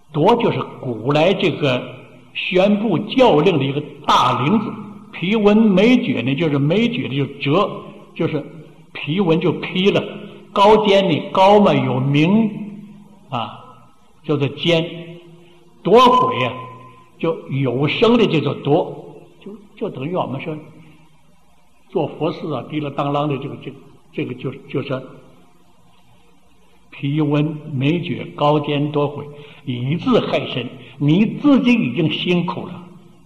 铎就是古来这个宣布教令的一个大领子，批文美决呢，就是美决的就折，就是批文就批了，高尖呢，高嘛有名啊，叫做尖，夺毁啊，就有声的这个夺，就等于我们说做佛事啊，滴了当啷的这个就是批文美决高尖夺毁，以自害身，你自己已经辛苦了，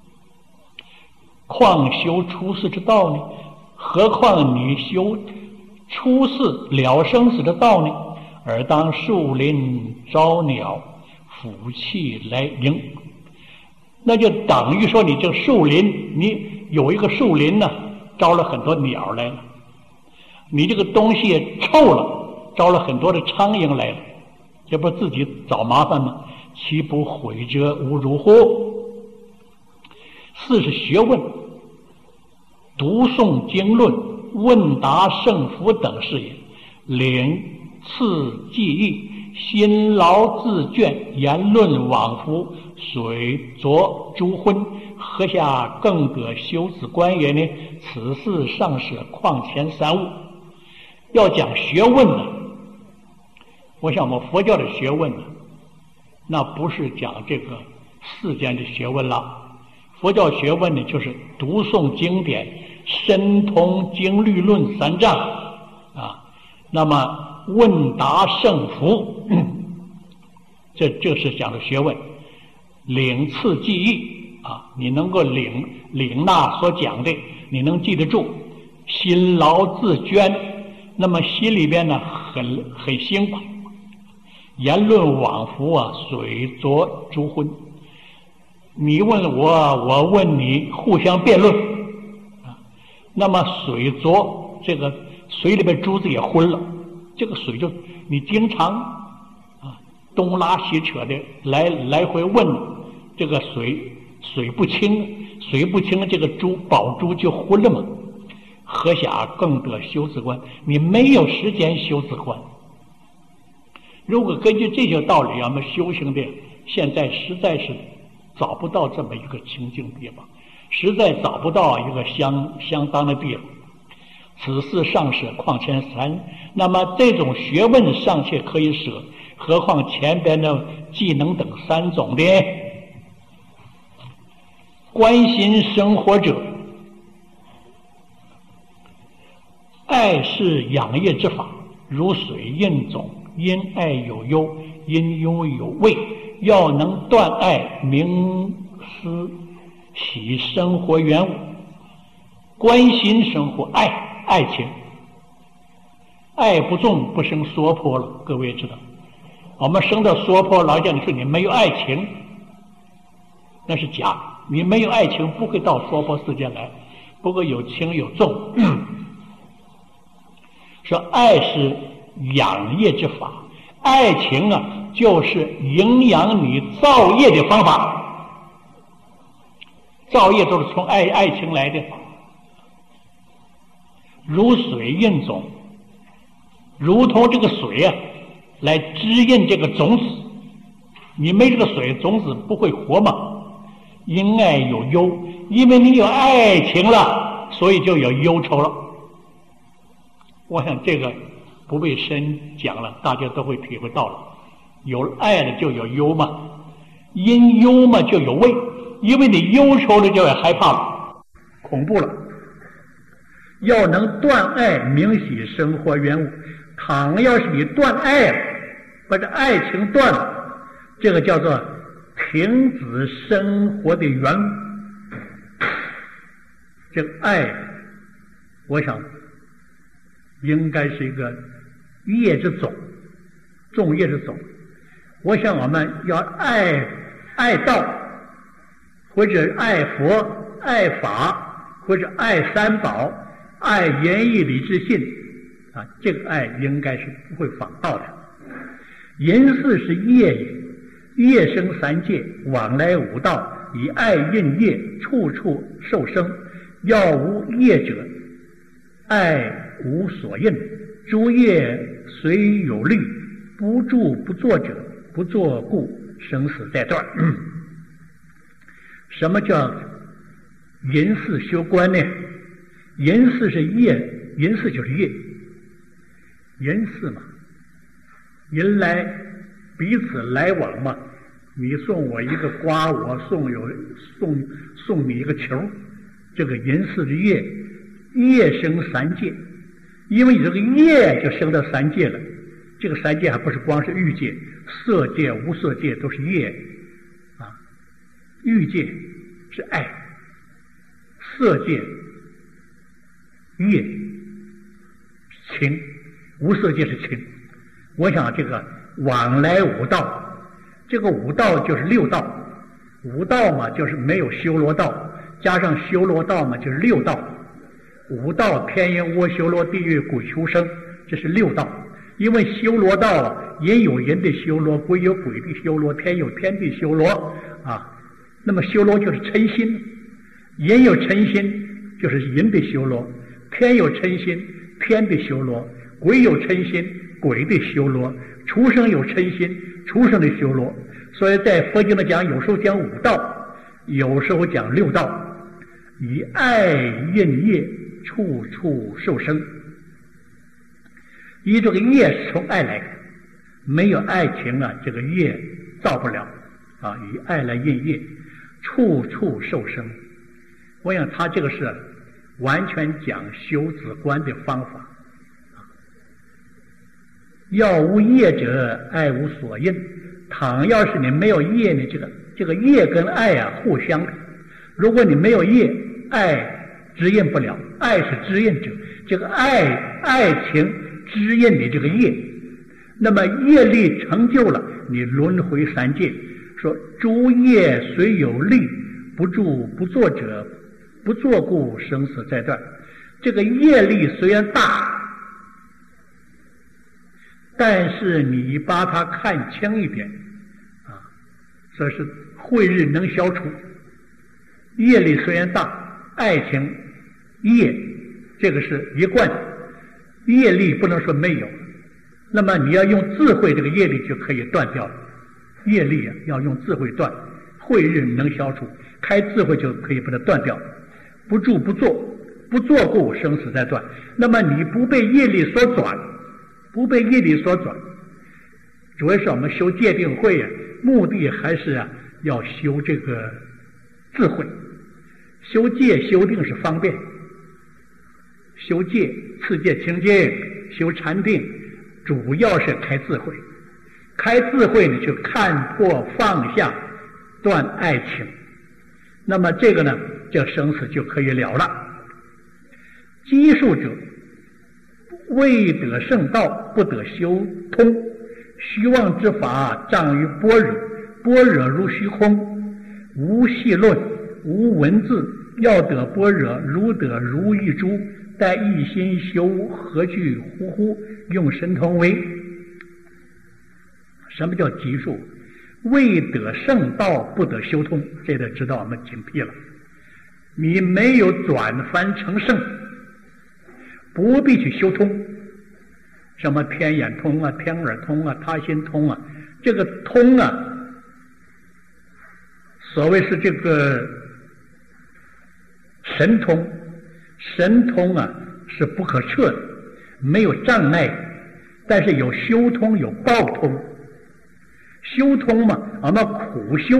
况修出世之道呢？何况你修出世了生死之道呢？而当树林招鸟，福气来迎。那就等于说你这树林，你有一个树林呢，招了很多鸟来了，你这个东西臭了，招了很多的苍蝇来了，这不自己找麻烦吗？岂不毁者无如乎？四是学问，读诵经论、问答圣福等事也，领次记忆，辛劳自倦，言论往复，水浊诸昏，何下更得修此观也呢？此事上舍况前三物。要讲学问呢，我想我们佛教的学问呢，那不是讲这个世间的学问了。佛教学问呢，就是读诵经典，深通经律论三藏啊，那么问答圣福，这是讲的学问。领次记忆啊，你能够领纳所讲的，你能记得住。辛劳自捐，那么心里边呢很辛苦。言论往复啊，水浊诸昏。你问我，我问你，互相辩论啊。那么水浊，这个水里边珠子也昏了，这个水就你经常啊东拉西扯的来回问，这个水不清，这个宝珠就昏了嘛。何暇更得修此观？你没有时间修此观。如果根据这些道理，我们修行的现在实在是找不到这么一个清净地方，实在找不到一个相当的地方。此事尚舍况前三，那么这种学问尚且可以舍，何况前边的技能等三种的？关心生活者，爱是养业之法，如水印种，因爱有忧，因忧有畏。要能断爱，明思喜生活缘物，关心生活，爱情，爱不重不生娑婆了。各位知道，我们生到娑婆，老讲你说你没有爱情，那是假，你没有爱情不会到娑婆世界来。不过有轻有重，说爱是养业之法，爱情啊就是营养你造业的方法，造业都是从爱情来的。如水印种，如同这个水啊来滋润这个种子，你没这个水，种子不会活嘛。因爱有忧，因为你有爱情了，所以就有忧愁了。我想这个不被深讲了，大家都会体会到了。有爱了就有忧嘛，因忧嘛就有畏，因为你忧愁了就有害怕了，恐怖了。要能断爱，明喜生活缘物。倘要是你断爱了，把这爱情断了，这个叫做停止生活的缘物。这个爱，我想应该是一个业之种，种业之种。我想我们要爱道，或者爱佛、爱法，或者爱三宝，爱仁义礼智信啊，这个爱应该是不会仿道的。淫四是业也，业生三界，往来五道，以爱应业，处处受生。要无业者，爱无所应。诸业虽有律，不住不作者，不作故生死在断。什么叫淫事修观呢？淫事是业，淫事就是业，淫事嘛，人来彼此来往嘛，你送我一个瓜，我送你一个球，这个淫事的业，业生三界，因为你这个业就生到三界了。这个三界还不是光是欲界，色界、无色界都是业啊。欲界是爱，色界业情，无色界是情。我想这个往来五道，这个五道就是六道，五道嘛就是没有修罗道，加上修罗道嘛就是六道。五道天人阿修罗地狱鬼畜生，这是六道。因为修罗道人有人的修罗，鬼有鬼的修罗，天有天的修罗啊。那么修罗就是嗔心，人有嗔心就是人的修罗，天有嗔心天的修罗，鬼有嗔心鬼的修罗，畜生有嗔心畜生的修罗。所以在佛经里讲，有时候讲五道，有时候讲六道，以爱应业，处处受生。以这个业是从爱来的，没有爱情啊，这个业造不了啊。以爱来应业，处处受生。我想他这个是完全讲修止观的方法。要无业者，爱无所应。倘要是你没有业呢，这个业跟爱啊互相的。如果你没有业，爱指引不了，爱是指引者，这个爱情指引你这个业，那么业力成就了，你轮回三界。说诸业虽有力，不住不作者，不作故生死在断。这个业力虽然大，但是你把它看轻一点啊，这是慧日能消除。业力虽然大，爱情业这个是一贯的，业力不能说没有，那么你要用智慧，这个业力就可以断掉了。业力啊，要用智慧断，慧日能消除，开智慧就可以把它断掉。不住不作，不作故生死在断。那么你不被业力所转，不被业力所转，主要是我们修戒定慧啊，目的还是啊要修这个智慧。修戒修定是方便，修戒持戒清净，修禅定主要是开智慧。开智慧呢，就看破放下，断爱情。那么这个呢，这生死就可以了了。积数者未得圣道，不得修通。虚妄之法障于般若，般若如虚空，无细论，无文字。要得般若，如得如意珠，待一心修，何惧乎乎？用神通为。什么叫积数？未得圣道，不得修通，这得知道我们警惕了。你没有转凡成圣，不必去修通。什么天眼通啊，天耳通啊，他心通啊，这个通啊，所谓是这个神通，神通啊是不可测的，没有障碍，但是有修通，有报通。修通嘛，我们苦修；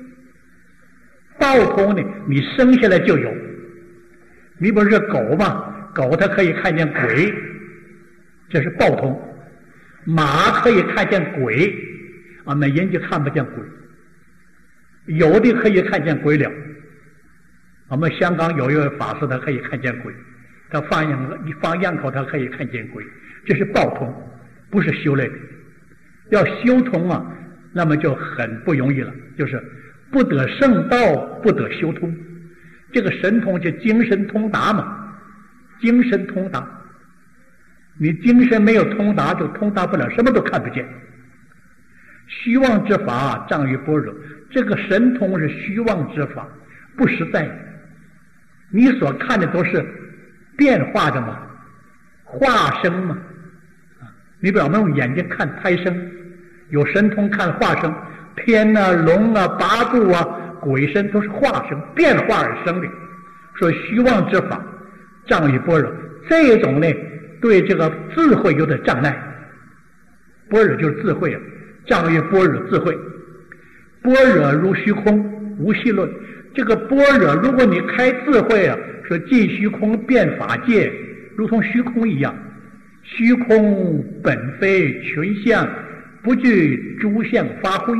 报通呢，你生下来就有。你比如说狗嘛，狗它可以看见鬼，这是报通；马可以看见鬼，我们人就看不见鬼。有的可以看见鬼了。我们香港有一位法师，他可以看见鬼，他放羊口他可以看见鬼，这是报通，不是修来的。要修通啊，那么就很不容易了，就是不得圣道，不得修通。这个神通就精神通达嘛，精神通达。你精神没有通达，就通达不了，什么都看不见。虚妄之法障于般若，这个神通是虚妄之法，不实在的。你所看的都是变化的嘛，化生嘛。你比如我们用眼睛看胎生，有神通看化生， 天啊、龙啊、八部啊、鬼神都是化生变化而生的，说虚妄之法障于般若，这种呢对这个智慧有点障碍。般若就是智慧啊，障于般若智慧。般若如虚空，无戏论。这个般若，如果你开智慧啊，说尽虚空遍法界，如同虚空一样。虚空本非群相，不具诸相发挥。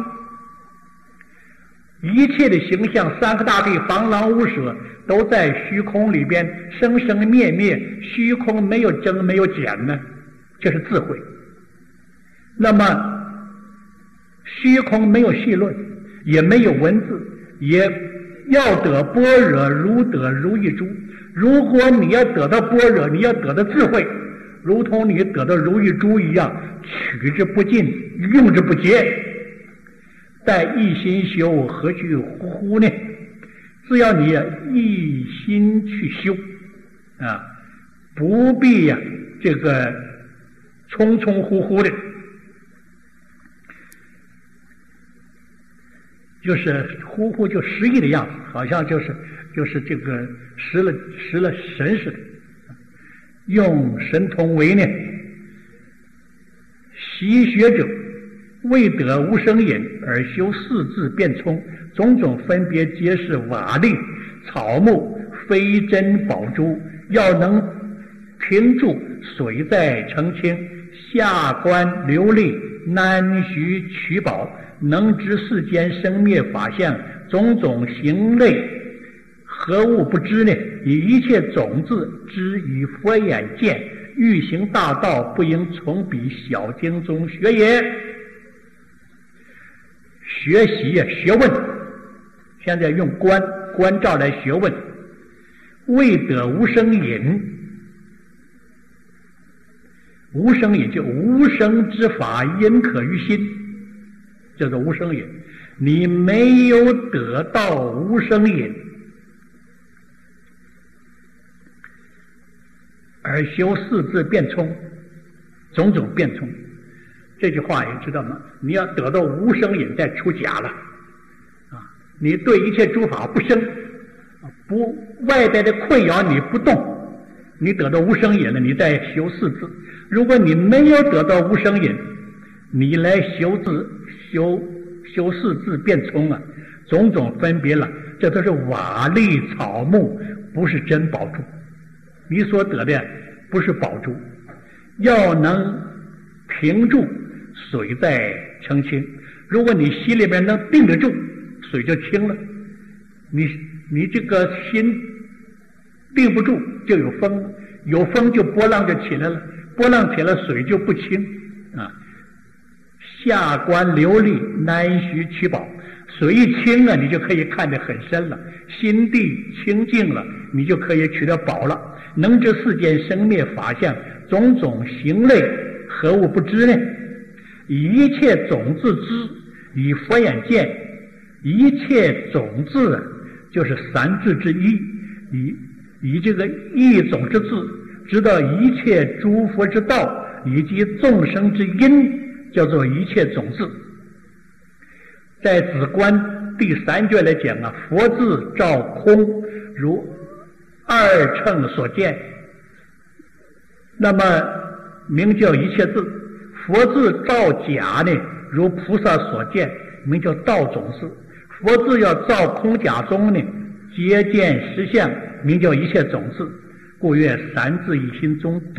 一切的形象，三个大地、防狼无舍，都在虚空里边生生灭灭，虚空没有增没有减呢，这是智慧。那么虚空没有戏论，也没有文字，也要得般若如得如意珠。如果你要得到般若，你要得到智慧，如同你得到如意珠一样，取之不尽，用之不竭。但一心修，何须乎乎呢？只要你一心去修啊，不必呀这个匆匆乎乎的，就是乎乎就失忆的样子，好像就是这个失了神似的。用神通为呢，习学者未得无生隐，而修四字变聪，种种分别皆是瓦砾草木，非真宝珠。要能停住水在澄清，下观流利，难须取宝。能知世间生灭法相，种种形类，何物不知呢？以一切种子知于佛眼见，欲行大道，不应从彼小经中学也。学习学问，现在用关照来学问。未得无生隐，无生隐就无生之法，因可于心，叫做无生隐。你没有得到无生隐，而修四字变聪，种种变聪。这句话也知道吗？你要得到无生隐，再出假了啊！你对一切诸法不生，不外边的困扰你不动，你得到无生隐了，你再修四字。如果你没有得到无生隐，你来修四字变聪啊，种种分别了，这都是瓦砾草木，不是真宝珠。你所得的不是宝珠，要能停住水在澄清。如果你心里面能定得住，水就清了。你这个心定不住，就有风，有风就波浪就起来了，波浪起来水就不清啊。下观流利，难须取宝。水一清了，你就可以看得很深了，心地清净了，你就可以取得宝了。能知世间生灭法相，种种形类，何物不知呢？以一切种子知，以佛眼见。一切种子就是三智之一，以这个一种之智，知道一切诸佛之道以及众生之因，叫做一切种子。在止观第3卷来讲啊，佛字照空，如二乘所见，那么名叫一切字；佛字照假呢，如菩萨所见，名叫道种子；佛字要照空假中呢，皆见实相，名叫一切种子。故曰三字一心中得。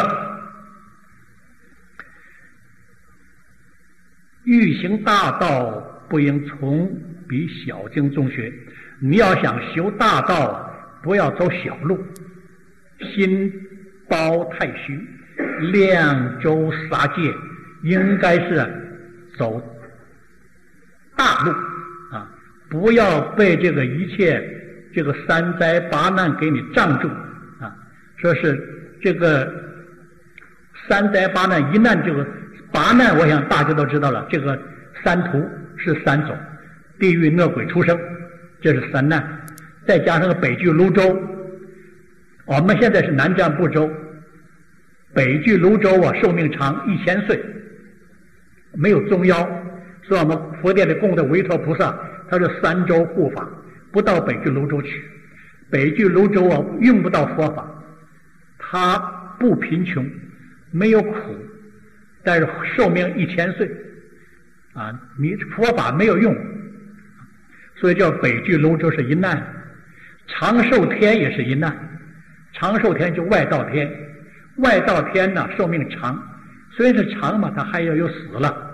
欲行大道，不应从彼小经中学。你要想修大道，不要走小路，心包太虚，量周撒界，应该是走大路啊！不要被这个一切这个三灾八难给你障住啊！说是这个三灾八难，一难这个八难，我想大家都知道了。这个三途是3种，地狱恶鬼出生，这是3难。再加上北距泸州，我们现在是南瞻部洲，北距泸州啊，寿命长1000岁，没有中夭。 说我们佛殿里供的韦陀菩萨，他是3洲护法，不到北俱泸州去。北俱泸州啊，用不到佛法，他不贫穷，没有苦，但是寿命1000岁啊，你佛法没有用，所以叫北俱泸州是一难。长寿天也是一难，长寿天就外道天，外道天呢寿命长，虽然是长嘛，它还要有死了。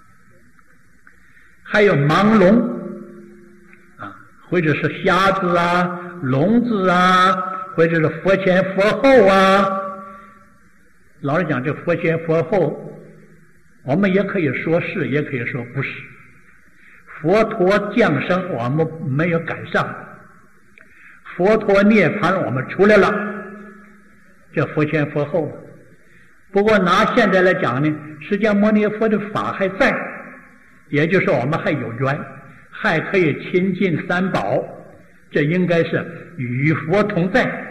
还有盲聋啊，或者是瞎子啊、聋子啊，或者是佛前佛后啊。老实讲，这佛前佛后，我们也可以说是，也可以说不是。佛陀降生，我们没有赶上。佛陀涅槃，我们出来了，这佛前佛后。不过拿现在来讲呢，释迦牟尼佛的法还在，也就是说我们还有缘，还可以亲近三宝，这应该是与佛同在。